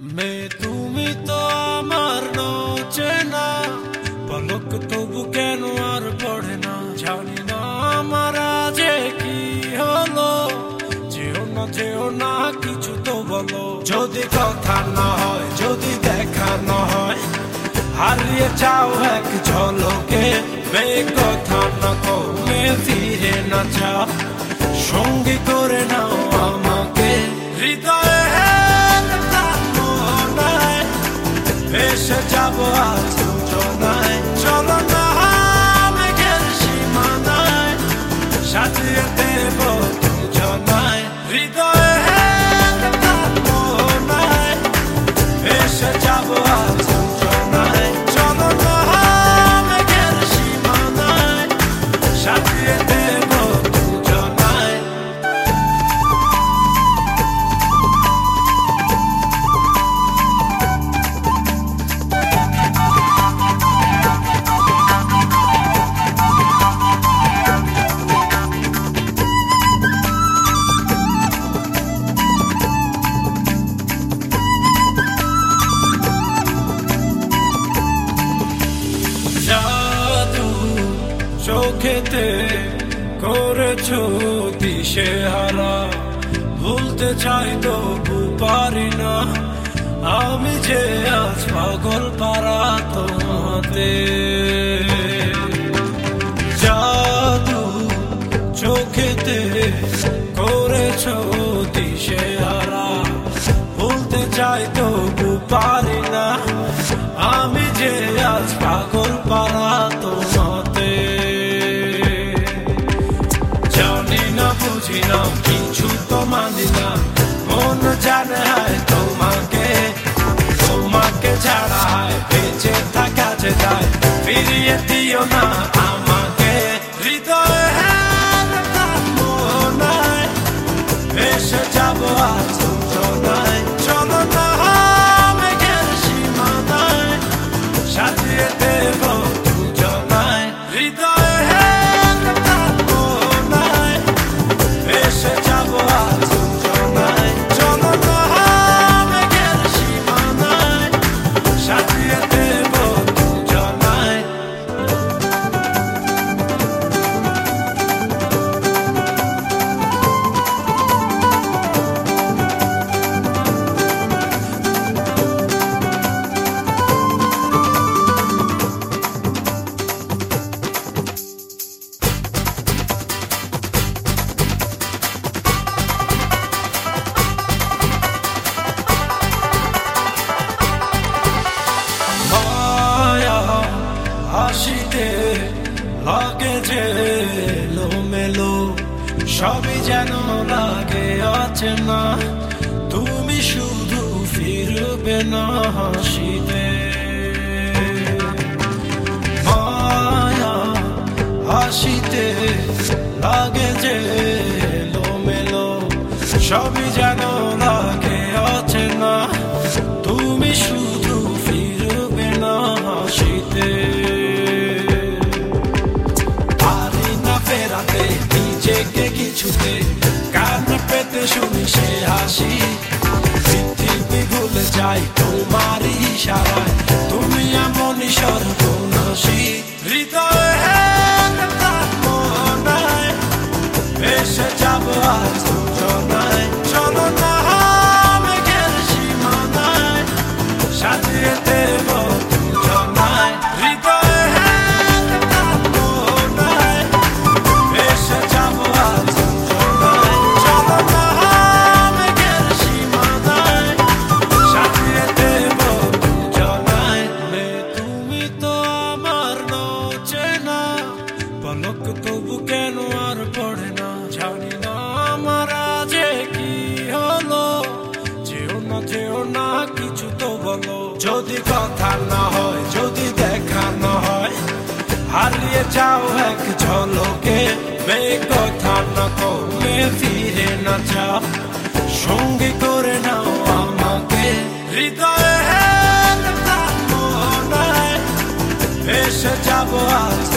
তুমি তো আমার চেনা পলক তবু কেন আর পড়ে না, জানি না আমার যে কি হলো। যেও না কিছু তো বলো, যদি কথা না হয়, যদি দেখা না হয়, হারিয়ে যাও এক ঝলকে। কথা না কমে ফিরে না যাও, সঙ্গী করে নাও আমাকে। হৃদয়ে এসে যাবো আজ যোজনায়, চলো না মেঘের সীমানায়, সাজিয়ে দেব দুজনায়। হৃদয়ে এসে যাবো আজ যোজনায়, চলো না মেঘের সীমানায়, সাজিয়ে দেব দুজনায়। জাদু চোখেতে করেছো দিশেহারা, ভুলতে চাই তবু পারি না, আমি যে আজ পাগল পারা তোমাতে। জাদু চোখেতে করেছো দিশেহারা, ভুলতে চাই তবু পারি না, আমি যে আজ পাগল পারা তোমাতে। জানি না বুঝি না কিছু তো মানি না, মন জানে হয় তোমাকে, তোমাকে ছাড়া হয় বেঁচে থাকা যে যায়, ফিরিয়ে দিও না আমাকে। হৃদয়ে মনায় এসে যাবো আজ যোজনায়, চলো না মেঘের সীমানায়, সাজিয়ে দেব দুজনায়। হৃদয়ে মনায় এসে যাবো আজ যোজনায়, চলো না মেঘের সীমানায়, সাজিয়ে দেব দুজনায়। হাসিতে লাগে যে এলোমেলো, সবই যেন লাগে অচেনা, তুমি শুধু ফিরবে না হাসিতে। মায়া হাসিতে লাগে যে এলোমেলো, সবই যেন লাগে অচেনা, তুমি শুধু ফিরবে না হাসিতে। নিজেকে কিছুতে কান পেতে শুনি সে হাসি, পৃথিবী ভুলে যাই তোমারই ইশারায়, তুমি এমনই সর্বনাশী। হৃদয়ে মনায় এসে যাবো আজ যোজনায়, চলো না মেঘের সীমানায়, সাজিয়ে দেব দুজনায়। হৃদয়ে পলক তবু কেন আর পড়ে না, জানি না আমার যে কি হলো। যেও না কিছু তো বলো, যদি কথা না হয়, যদি দেখা না হয়, হারিয়ে যাও এক ঝলকে। কথা না কমে ফিরে না যাও, সঙ্গী করে নাও আমাকে। হৃদয়ে মনায় এসে যাবো আজ